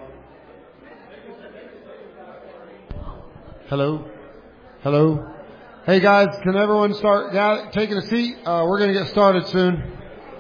Hello? Hello? Hey guys, can everyone start taking a seat? We're going to get started soon.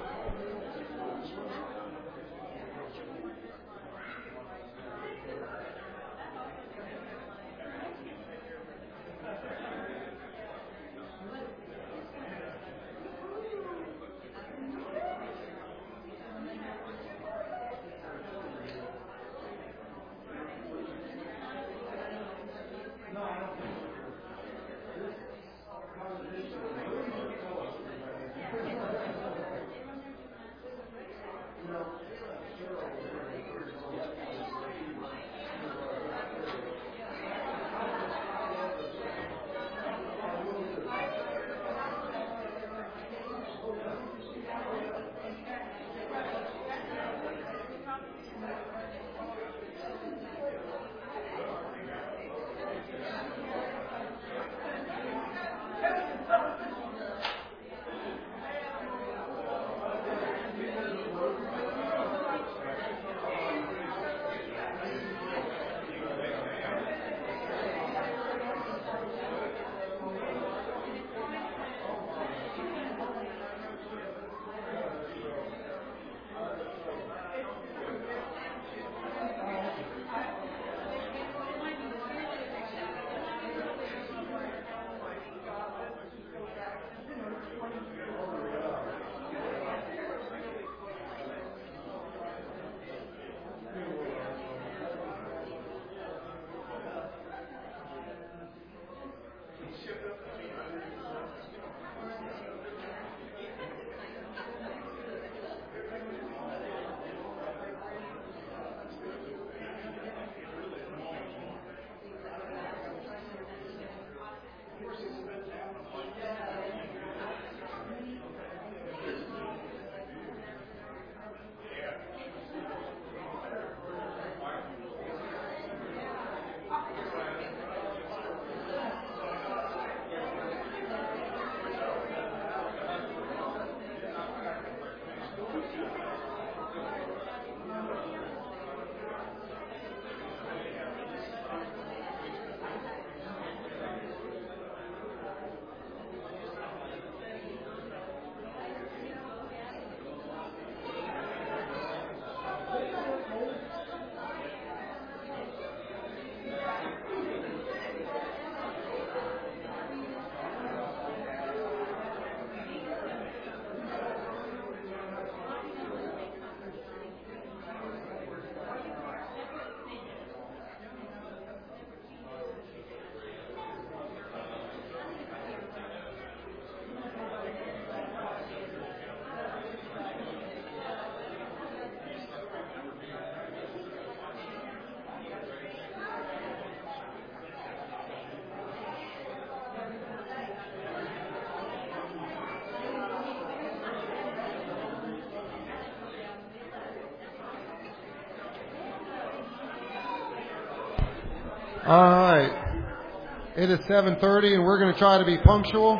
All right. It is 7:30 and we're going to try to be punctual.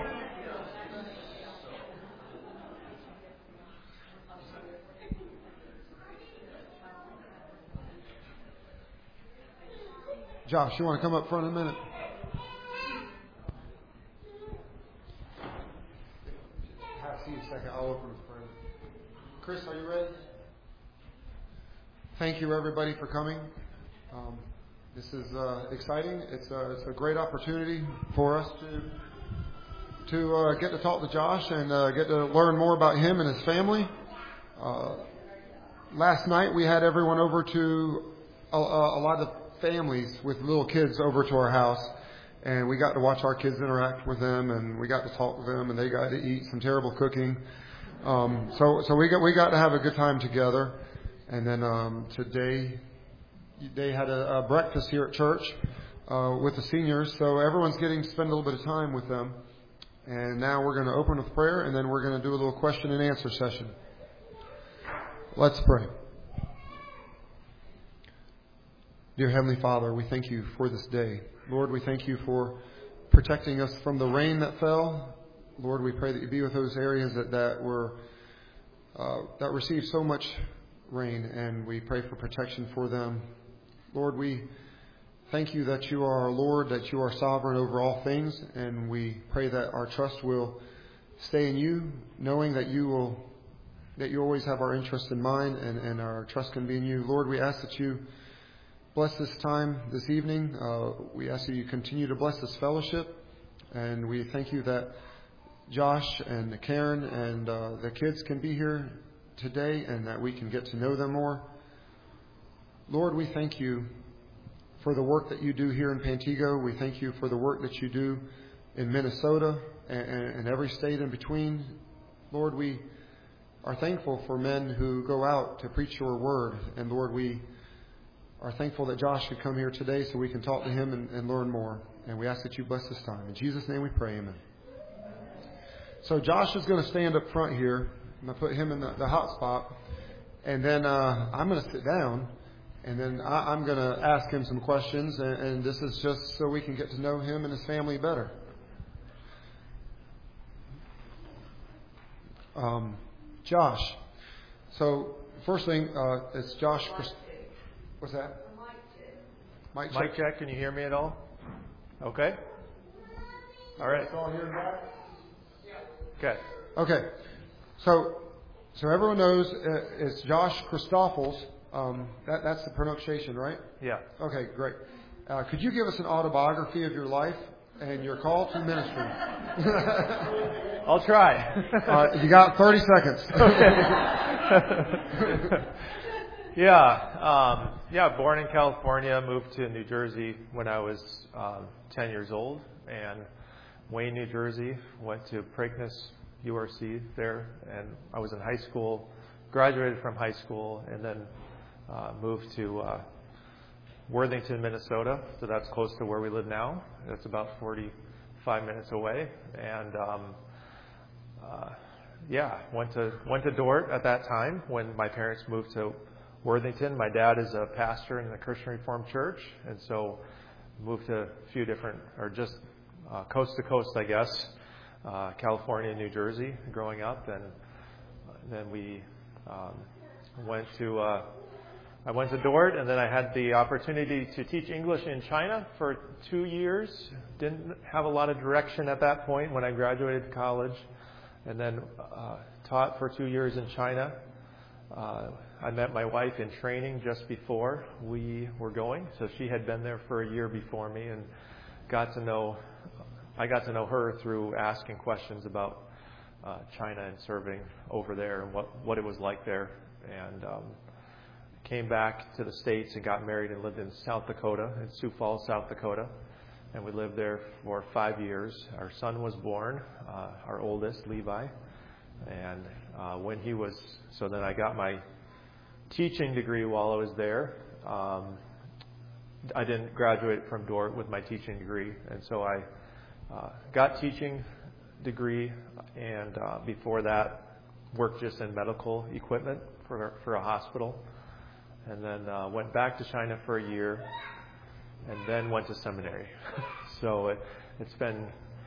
Josh, you want to come up front in a minute? Have a seat a second. I'll open with prayer. Chris, are you ready? Thank you, everybody, for coming. This is exciting. It's a great opportunity for us to get to talk to Josh and get to learn more about him and his family. Last night we had everyone over to a lot of families with little kids over to our house, and we got to watch our kids interact with them, and we got to talk with them, and they got to eat some terrible cooking. So we got to have a good time together. And then today they had a breakfast here at church with the seniors, so everyone's getting to spend a little bit of time with them. And now we're going to open with prayer, and then we're going to do a little question and answer session. Let's pray. Dear Heavenly Father, we thank you for this day. Lord, we thank you for protecting us from the rain that fell. Lord, we pray that you be with those areas that received so much rain, and we pray for protection for them Lord, we thank you that you are our Lord, that you are sovereign over all things, and we pray that our trust will stay in you, knowing that you always have our interests in mind, and our trust can be in you. Lord, we ask that you bless this time this evening. We ask that you continue to bless this fellowship, and we thank you that Josh and Karen and the kids can be here today, and that we can get to know them more. Lord, we thank you for the work that you do here in Pantego. We thank you for the work that you do in Minnesota and every state in between. Lord, we are thankful for men who go out to preach your word. And Lord, we are thankful that Josh could come here today so we can talk to him and learn more. And we ask that you bless this time. In Jesus' name we pray, amen. So Josh is going to stand up front here. I'm going to put him in the hot spot. And then I'm going to sit down. And then I'm going to ask him some questions. And this is just so we can get to know him and his family better. Josh. So first thing, it's Josh. What's that? Mic check. Can you hear me at all? Okay. All right. All here and back? Okay. Okay. So everyone knows it's Josh Christoffels. That's the pronunciation, right? Yeah. Okay, great. Could you give us an autobiography of your life and your call to ministry? I'll try. You got 30 seconds. Yeah. Born in California, moved to New Jersey when I was 10 years old, and Wayne, New Jersey. Went to Preakness URC there, and I was in high school. Graduated from high school, and then moved to Worthington, Minnesota. So that's close to where we live now. That's about 45 minutes away, and went to Dordt at that time when my parents moved to Worthington. My dad is a pastor in the Christian Reformed Church, and so moved to a few different, or just coast to coast, I guess, California and New Jersey growing up, and then we I went to Dordt, and then I had the opportunity to teach English in China for 2 years. Didn't have a lot of direction at that point when I graduated college, and then taught for 2 years in China. I met my wife in training just before we were going, so she had been there for a year before me, and I got to know her through asking questions about China and serving over there and what it was like there. And came back to the States and got married and lived in South Dakota, in Sioux Falls, South Dakota. And we lived there for 5 years. Our son was born, our oldest, Levi. And then I got my teaching degree while I was there. I didn't graduate from Dordt with my teaching degree. And so I got teaching degree, and before that, worked just in medical equipment for a hospital. And then went back to China for a year, and then went to seminary. So it's been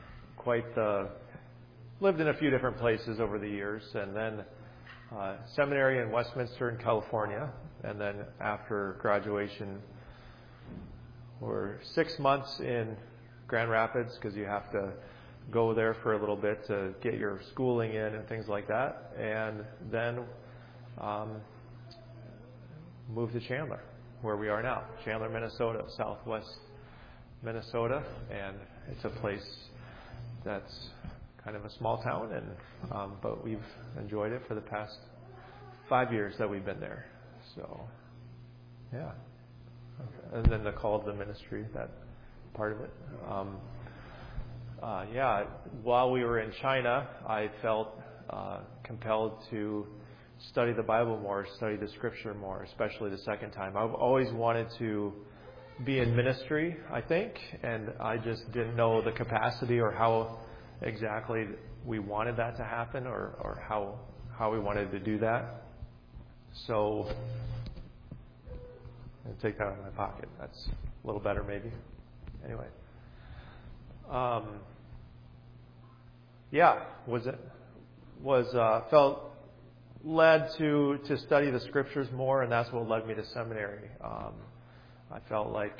lived in a few different places over the years, and then seminary in Westminster in California, and then after graduation, we're 6 months in Grand Rapids, because you have to go there for a little bit to get your schooling in and things like that, and then moved to Chandler, where we are now, Chandler, Minnesota, southwest Minnesota, and it's a place that's kind of a small town, and but we've enjoyed it for the past 5 years that we've been there. So, yeah. Okay. And then the call to the ministry, that part of it. While we were in China, I felt compelled to study the Bible more, study the Scripture more, especially the second time. I've always wanted to be in ministry, I think, and I just didn't know the capacity or how exactly we wanted that to happen, or how we wanted to do that. So, I'll take that out of my pocket. That's a little better, maybe. Anyway. Felt led to study the Scriptures more, and that's what led me to seminary. I felt like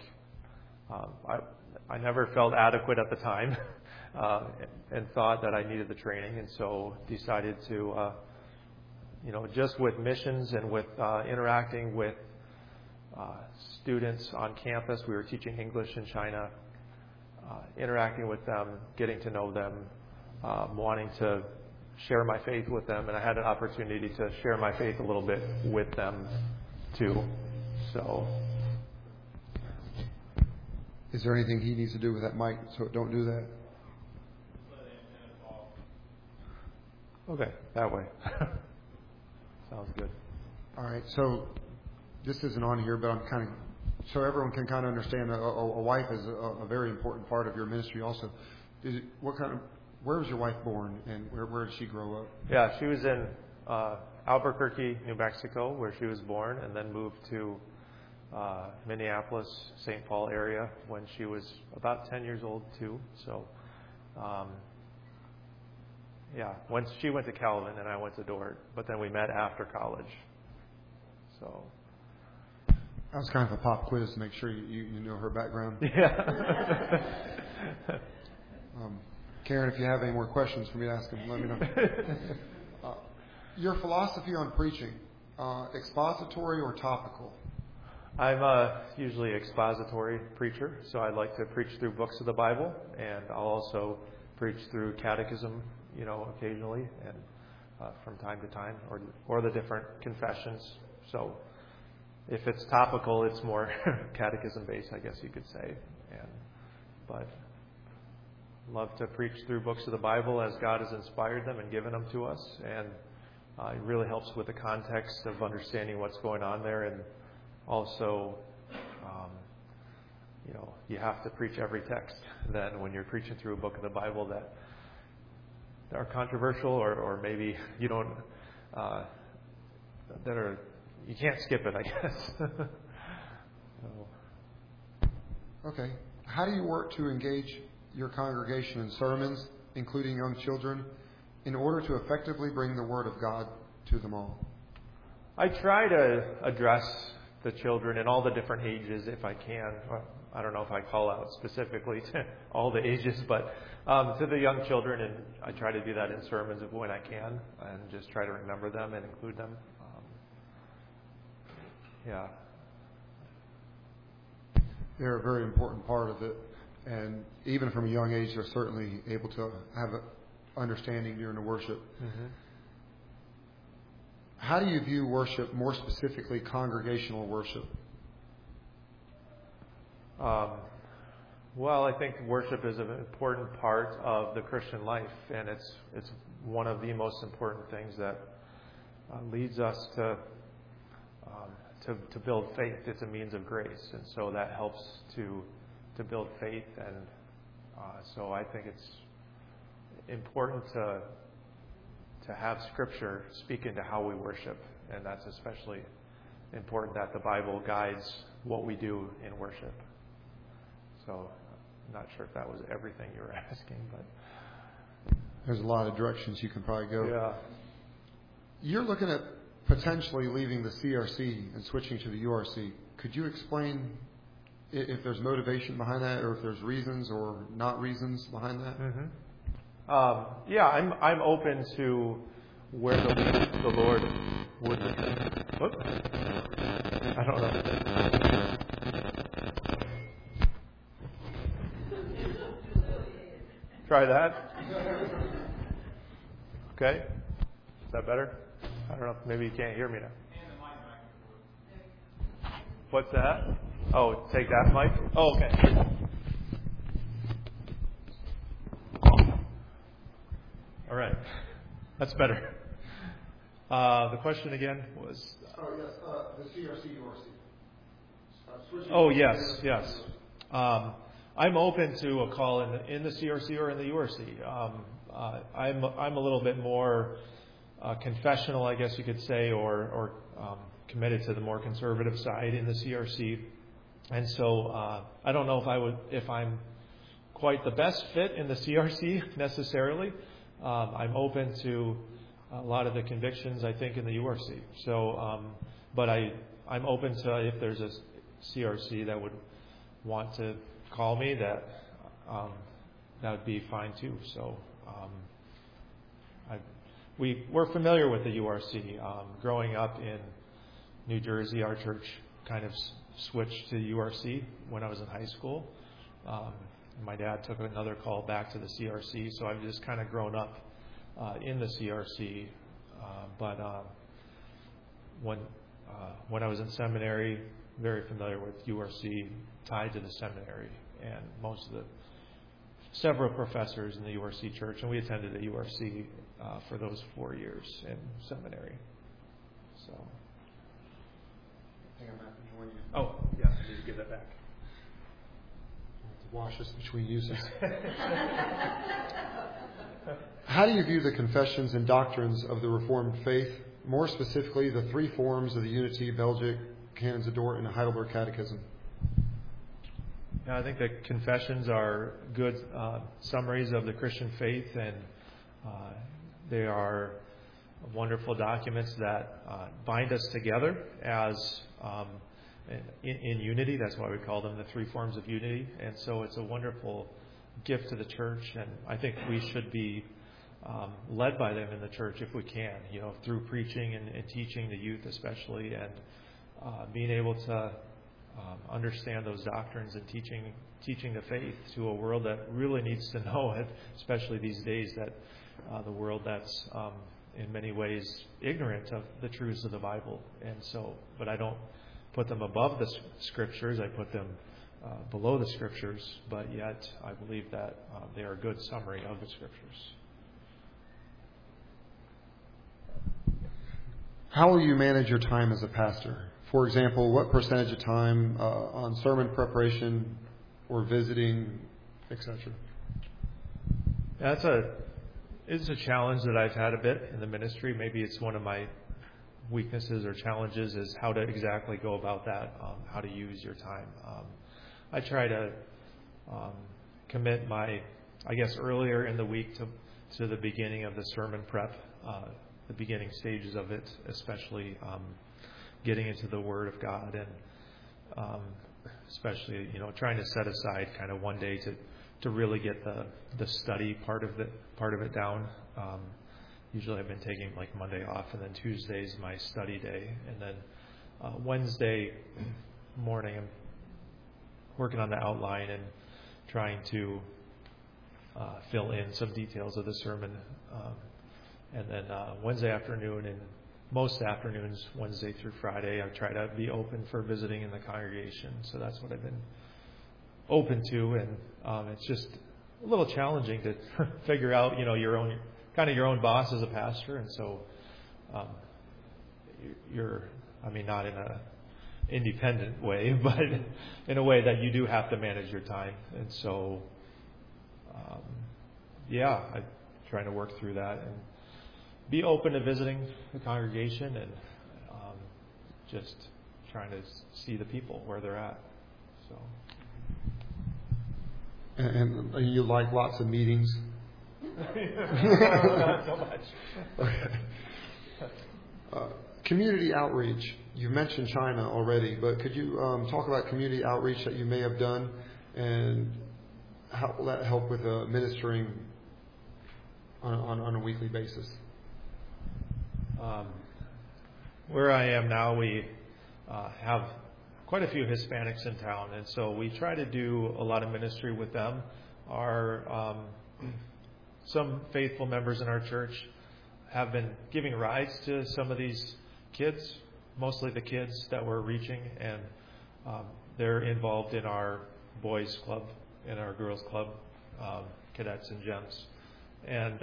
I never felt adequate at the time, and thought that I needed the training, and so decided to, just with missions and with interacting with students on campus. We were teaching English in China, interacting with them, getting to know them, wanting to share my faith with them, and I had an opportunity to share my faith a little bit with them too. So, is there anything he needs to do with that mic so don't do that? Okay, that way. Sounds good. All right, so this isn't on here, but I'm kind of, so everyone can kind of understand, a wife is a very important part of your ministry also. Where was your wife born, and where did she grow up? Yeah, she was in Albuquerque, New Mexico, where she was born, and then moved to Minneapolis, St. Paul area when she was about 10 years old too. So, once she went to Calvin and I went to Dort, but then we met after college. So that was kind of a pop quiz to make sure you know her background. Yeah. Karen, if you have any more questions for me to ask him, let me know. Your philosophy on preaching, expository or topical? I'm usually an expository preacher, so I like to preach through books of the Bible, and I'll also preach through catechism, occasionally, and from time to time, or the different confessions. So if it's topical, it's more catechism-based, I guess you could say. But love to preach through books of the Bible as God has inspired them and given them to us, and it really helps with the context of understanding what's going on there, and also, you have to preach every text then when you're preaching through a book of the Bible that are controversial, or maybe you don't, you can't skip it, I guess. Okay. How do you work to engage your congregation in sermons, including young children, in order to effectively bring the Word of God to them all? I try to address the children in all the different ages if I can. I don't know if I call out specifically to all the ages, but to the young children, and I try to do that in sermons when I can, and just try to remember them and include them. They're a very important part of it, and even from a young age, they're certainly able to have an understanding during the worship. Mm-hmm. How do you view worship, more specifically congregational worship? Well, I think worship is an important part of the Christian life, and it's one of the most important things that leads us to build faith. It's a means of grace, and so that helps to build faith, and so I think it's important to have Scripture speak into how we worship, and that's especially important that the Bible guides what we do in worship. So I'm not sure if that was everything you were asking, but there's a lot of directions you can probably go. Yeah. You're looking at potentially leaving the CRC and switching to the URC. Could you explain if there's motivation behind that, or if there's reasons or not reasons behind that? Mm-hmm. I'm open to where the Lord would. Whoops. I don't know. Try that. Okay. Is that better? I don't know. Maybe you can't hear me now. What's that? Oh, take that mic? Oh, okay. All right. That's better. The question again was... the CRC, URC. Oh, yes. I'm open to a call in the CRC or in the URC. I'm a little bit more confessional, I guess you could say, or committed to the more conservative side in the CRC, and so I don't know if I'm quite the best fit in the CRC necessarily. I'm open to a lot of the convictions I think in the URC. So, but I'm open to if there's CRC that would want to call me, that would be fine too. So we're familiar with the URC. Growing up in New Jersey, our church kind of switched to URC when I was in high school. My dad took another call back to the CRC, so I've just kind of grown up in the CRC. But when I was in seminary, very familiar with URC, tied to the seminary, and several professors in the URC church, and we attended the URC for those 4 years in seminary. So. I think I'm happy to join you. Oh, yeah, I need to give that back. To wash us between uses. How do you view the confessions and doctrines of the Reformed faith, more specifically the three forms of the Unity, Belgic, Canons of Dort, and Heidelberg Catechism? Yeah, I think the confessions are good summaries of the Christian faith, and they are wonderful documents that bind us together as in unity. That's why we call them the three forms of unity. And so it's a wonderful gift to the church, and I think we should be led by them in the church if we can, through preaching and teaching the youth especially, and being able to understand those doctrines and teaching the faith to a world that really needs to know it, especially these days, that the world that's in many ways ignorant of the truths of the Bible. And so, but I don't put them above the Scriptures. I put them below the Scriptures, but yet I believe that they are a good summary of the Scriptures. How will you manage your time as a pastor? For example, what percentage of time on sermon preparation or visiting, etc.? It's a challenge that I've had a bit in the ministry. Maybe it's one of my weaknesses or challenges is how to exactly go about that, how to use your time. I try to commit earlier in the week to the beginning of the sermon prep, the beginning stages of it, especially getting into the Word of God, and especially trying to set aside kind of one day to really get the study part of it down. Usually I've been taking like Monday off, and then Tuesday's my study day, and then Wednesday morning I'm working on the outline and trying to fill in some details of the sermon, and then Wednesday afternoon and most afternoons, Wednesday through Friday, I try to be open for visiting in the congregation. So that's what I've been open to, and it's just a little challenging to figure out, your own boss as a pastor, and so not in a independent way, but in a way that you do have to manage your time, and so I'm trying to work through that and be open to visiting the congregation and just trying to see the people where they're at. So. And you like lots of meetings? Not so much. Community outreach. You mentioned China already, but could you talk about community outreach that you may have done, and how will that help with ministering on a weekly basis? Where I am now, we have quite a few Hispanics in town, and so we try to do a lot of ministry with them. Some faithful members in our church have been giving rides to some of these kids, mostly the kids that we're reaching, and they're involved in our boys club and our girls club, Cadets and Gems. And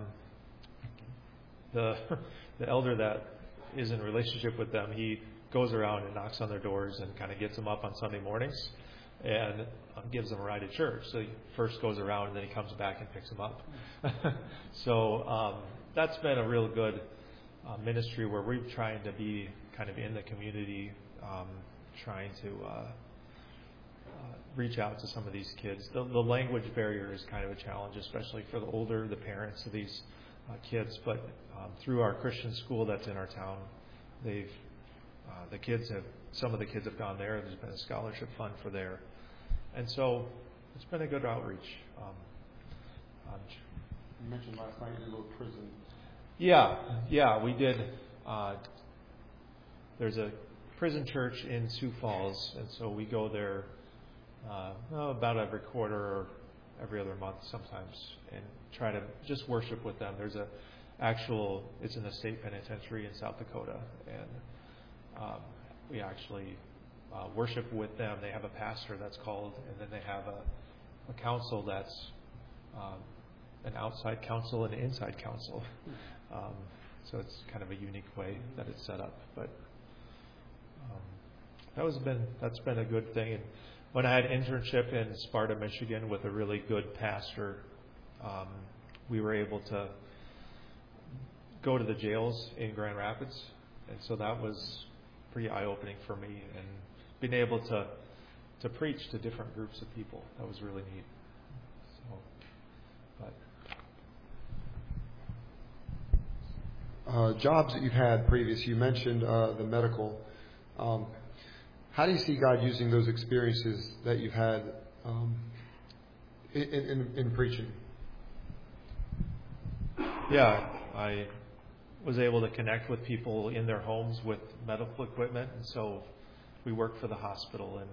the elder that is in relationship with them, he goes around and knocks on their doors and kind of gets them up on Sunday mornings and gives them a ride to church. So he first goes around and then he comes back and picks them up. So that's been a real good ministry where we're trying to be kind of in the community, trying to reach out to some of these kids. The language barrier is kind of a challenge, especially for the parents of these kids. But through our Christian school that's in our town, they've some of the kids have gone there. There's been a scholarship fund for there. And so it's been a good outreach. You mentioned last night you did a little prison. Yeah, we did. There's a prison church in Sioux Falls, and so we go there about every quarter or every other month sometimes, and try to just worship with them. There's it's in the state penitentiary in South Dakota, and we actually worship with them. They have a pastor that's called, and then they have a council that's an outside council and an inside council. So it's kind of a unique way that it's set up. But that's been a good thing. And when I had an internship in Sparta, Michigan, with a really good pastor, we were able to go to the jails in Grand Rapids, and so that was pretty eye-opening for me. And being able to preach to different groups of people, that was really neat. Jobs that you've had previous, you mentioned the medical. How do you see God using those experiences that you've had in preaching? Yeah, I was able to connect with people in their homes with medical equipment, and so we worked for the hospital and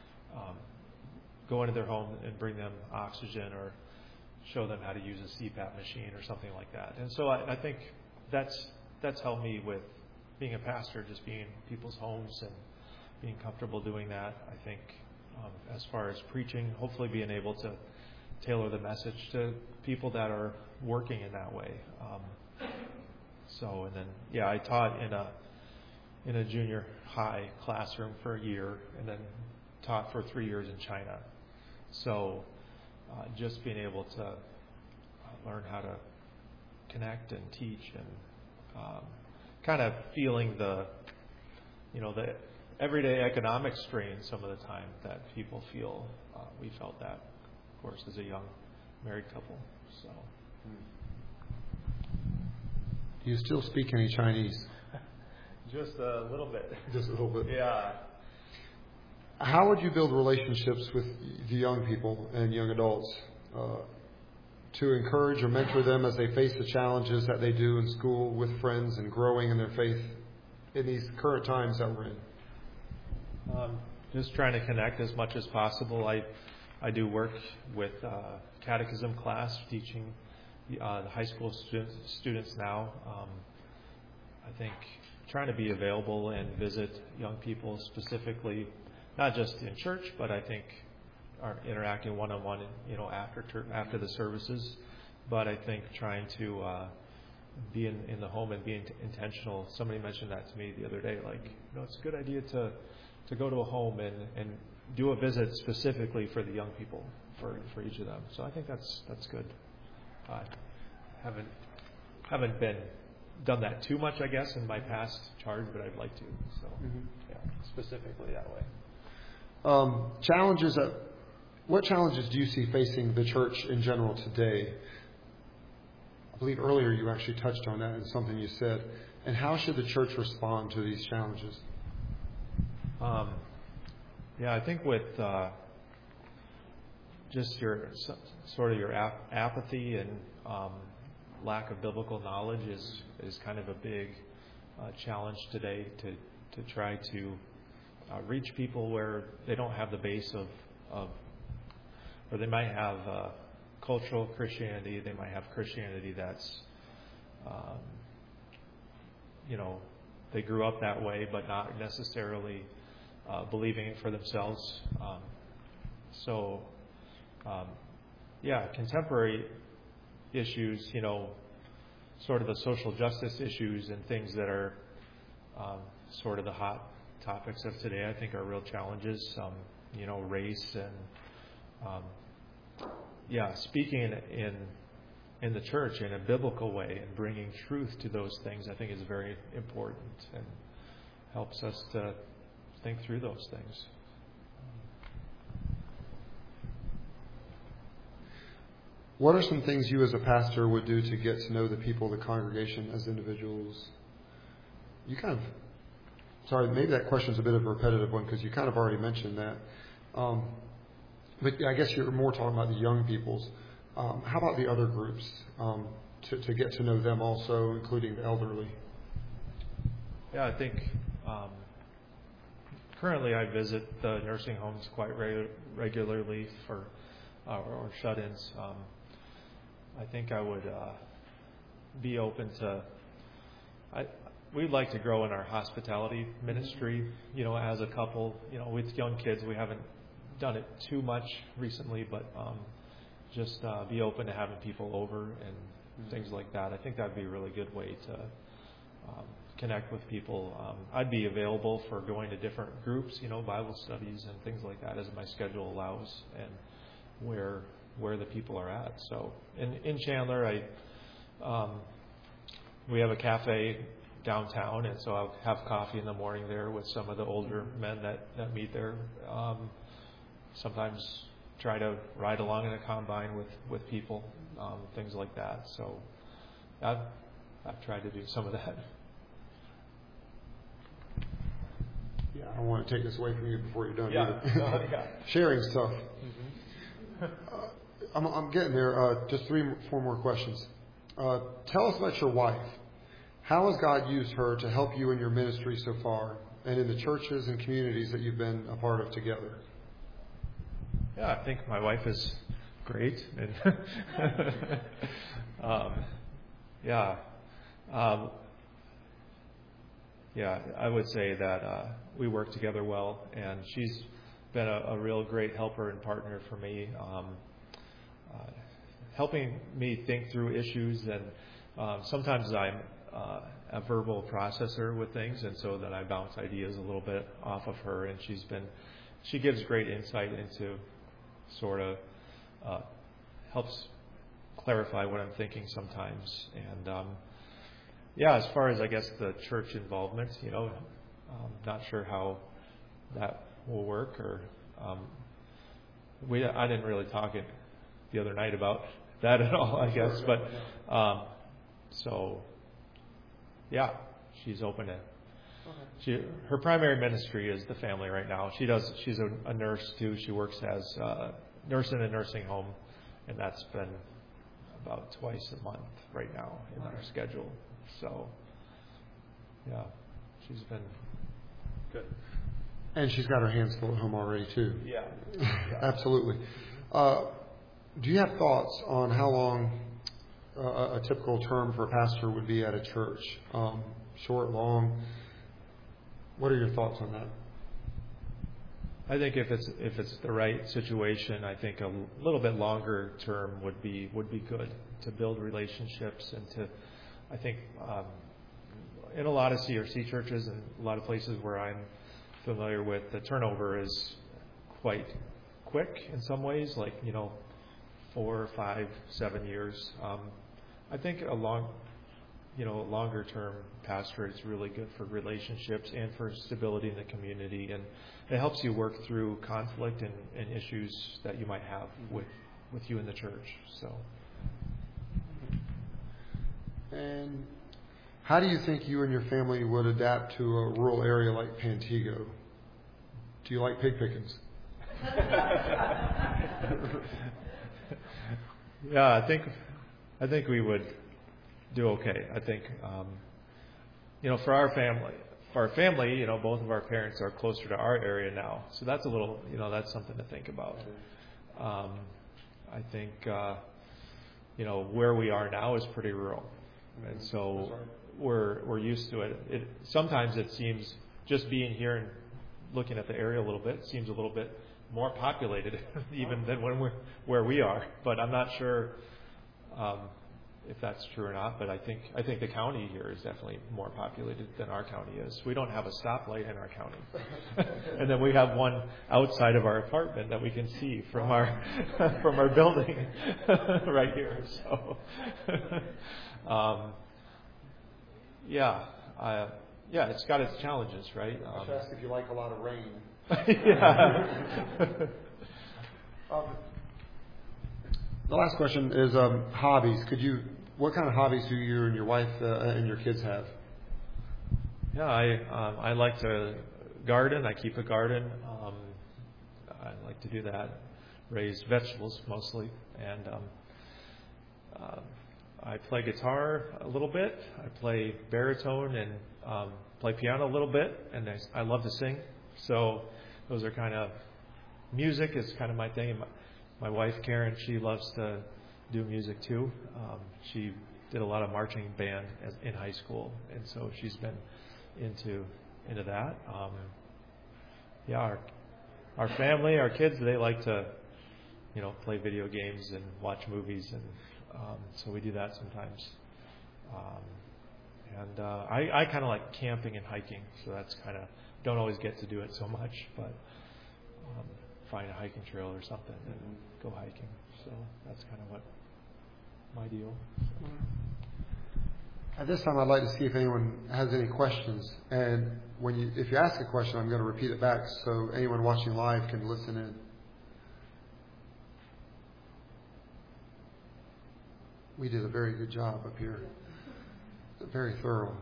go into their home and bring them oxygen or show them how to use a CPAP machine or something like that. And so I think that's helped me with being a pastor, just being in people's homes and being comfortable doing that. I think as far as preaching, hopefully being able to tailor the message to people that are working in that way. I taught in a junior high classroom for a year, and then taught for 3 years in China. So just being able to learn how to connect and teach, and kind of feeling the everyday economic strain some of the time that people feel. We felt that, of course, as a young married couple. So, do you still speak any Chinese? Just a little bit. Just a little bit. Yeah. How would you build relationships with the young people and young adults to encourage or mentor them as they face the challenges that they do in school with friends and growing in their faith in these current times that we're in? Just trying to connect as much as possible. I do work with catechism class, teaching the high school students now. I think trying to be available and visit young people specifically, not just in church, but I think are interacting one-on-one, after the services. But I think trying to be in the home and being intentional. Somebody mentioned that to me the other day. It's a good idea to go to a home and do a visit specifically for the young people, for each of them. So I think that's good. I haven't done that too much, I guess, in my past charge, but I'd like to. So specifically that way. What challenges do you see facing the church in general today? I believe earlier you actually touched on that in something you said. And how should the church respond to these challenges? I think with just your apathy and lack of biblical knowledge is kind of a big challenge today to try to reach people where they don't have the base of or they might have cultural Christianity, they might have Christianity that's they grew up that way, but not necessarily believing it for themselves. Contemporary issues, sort of the social justice issues and things that are sort of the hot topics of today, I think are real challenges. Race and speaking in the church in a biblical way and bringing truth to those things, I think is very important and helps us to think through those things. What are some things you as a pastor would do to get to know the people of the congregation as individuals? You kind of sorry, maybe that question's a bit of a repetitive one because you kind of already mentioned that. But I guess you're more talking about the young peoples. How about the other groups to get to know them also, including the elderly? Yeah, I think currently I visit the nursing homes quite regularly for or shut-ins. I think I would be open to. We'd like to grow in our hospitality ministry, as a couple. With young kids, we haven't done it too much recently, but just be open to having people over and things like that. I think that'd be a really good way to connect with people. I'd be available for going to different groups, Bible studies and things like that as my schedule allows and where the people are at. So in Chandler, we have a cafe downtown, and so I'll have coffee in the morning there with some of the older men that meet there. Sometimes try to ride along in a combine with people, things like that. So I've tried to do some of that. Yeah, I don't want to take this away from you before you're done either. Yeah. Sharing stuff. Mm-hmm. I'm getting there. Just 4 more questions. Tell us about your wife. How has God used her to help you in your ministry so far and in the churches and communities that you've been a part of together? Yeah, I think my wife is great. And I would say that we work together well, and she's been a real great helper and partner for me, helping me think through issues. And sometimes I'm a verbal processor with things, and so that I bounce ideas a little bit off of her, and she gives great insight into sort of helps clarify what I'm thinking sometimes. And as far as I guess the church involvement, not sure how that will work, or I didn't really talk the other night about that at all, I guess. But she's open to. Her primary ministry is the family right now. She's a nurse too. She works as a nurse in a nursing home, and that's been about twice a month right now in our schedule. So, she's been good. And she's got her hands full at home already too. Yeah. Absolutely. Do you have thoughts on how long a typical term for a pastor would be at a church? Short, long? What are your thoughts on that? I think if it's the right situation, I think a little bit longer term would be good to build relationships and to. I think in a lot of CRC churches and a lot of places where I'm familiar with, the turnover is quite quick in some ways, like 4, 5, 7 years. I think a longer term pastor is really good for relationships and for stability in the community, and it helps you work through conflict and issues that you might have with you in the church. So. And how do you think you and your family would adapt to a rural area like Pantego? Do you like pig pickings? Yeah, I think we would do okay. I think for our family, both of our parents are closer to our area now, so that's a little, that's something to think about. I think where we are now is pretty rural, and so we're used to it. Sometimes it seems, just being here and looking at the area a little bit, seems a little bit more populated even than where we are. But I'm not sure if that's true or not. But I think the county here is definitely more populated than our county is. We don't have a stoplight in our county, and then we have one outside of our apartment that we can see from our building right here. So. It's got its challenges, right? I should ask if you like a lot of rain. Yeah. The last question is hobbies. What kind of hobbies do you and your wife and your kids have? Yeah, I like to garden. I keep a garden. I like to do that. Raise vegetables mostly, and I play guitar a little bit. I play baritone and play piano a little bit, and I love to sing. So those are kind of music is kind of my thing. And my wife Karen, she loves to do music too. She did a lot of marching band in high school, and so she's been into that. Our family, our kids, they like to play video games and watch movies, and so we do that sometimes. I kind of like camping and hiking, so that's kind of don't always get to do it so much, but find a hiking trail or something and go hiking. So that's kind of what my deal. At this time, I'd like to see if anyone has any questions. And if you ask a question, I'm going to repeat it back so anyone watching live can listen in. We did a very good job up here. Very thorough.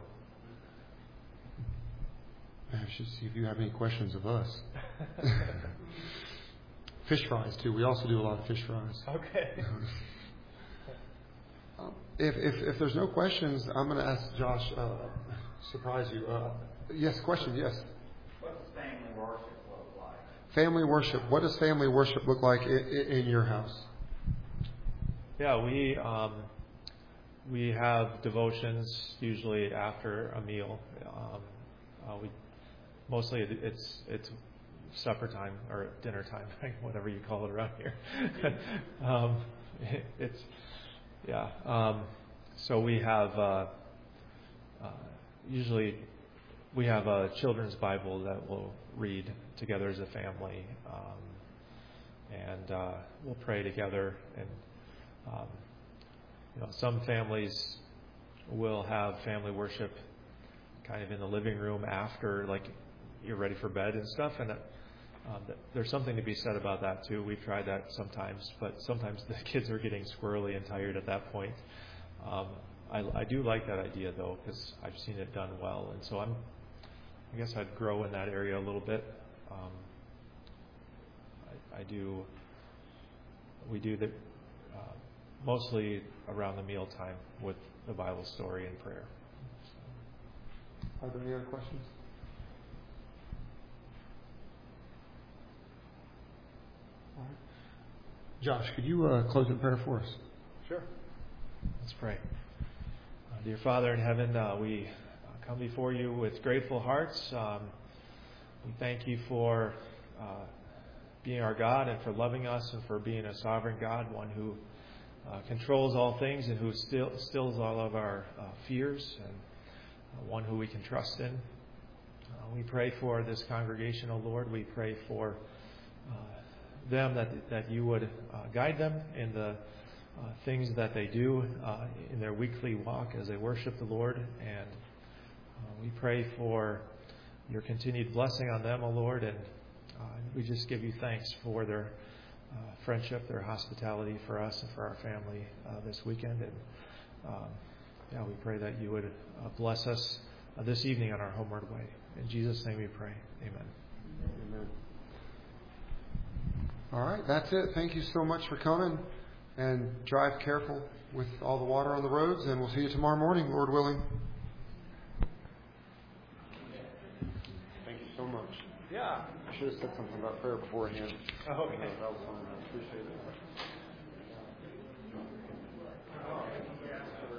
I should see if you have any questions of us. Fish fries, too. We also do a lot of fish fries. Okay. If there's no questions, I'm going to ask Josh, surprise you. Yes, question, yes. What does family worship look like? Family worship. What does family worship look like in your house? Yeah, we have devotions usually after a meal. Mostly it's supper time or dinner time, whatever you call it around here. So we have usually we have a children's Bible that we'll read together as a family, and we'll pray together. And some families will have family worship kind of in the living room after, like, you're ready for bed and stuff. And there's something to be said about that too. We've tried that sometimes, but sometimes the kids are getting squirrely and tired at that point. I do like that idea though, because I've seen it done well, and so I guess I'd grow in that area a little bit. We do that mostly around the mealtime with the Bible story and prayer. Are there any other questions? All right. Josh, could you close in prayer for us? Sure. Let's pray. Dear Father in heaven, we come before you with grateful hearts. We thank you for being our God and for loving us and for being a sovereign God, one who controls all things and who stills all of our fears, and one who we can trust in. We pray for this congregation, O Lord. We pray for them that you would guide them in the things that they do in their weekly walk as they worship the Lord. And we pray for your continued blessing on them, O Lord. And we just give you thanks for their friendship, their hospitality for us and for our family this weekend. And we pray that you would bless us this evening on our homeward way. In Jesus' name we pray. Amen. Amen. All right, that's it. Thank you so much for coming. And drive careful with all the water on the roads. And we'll see you tomorrow morning, Lord willing. Thank you so much. Yeah. I should have said something about prayer beforehand. Okay. That was fun. I appreciate it.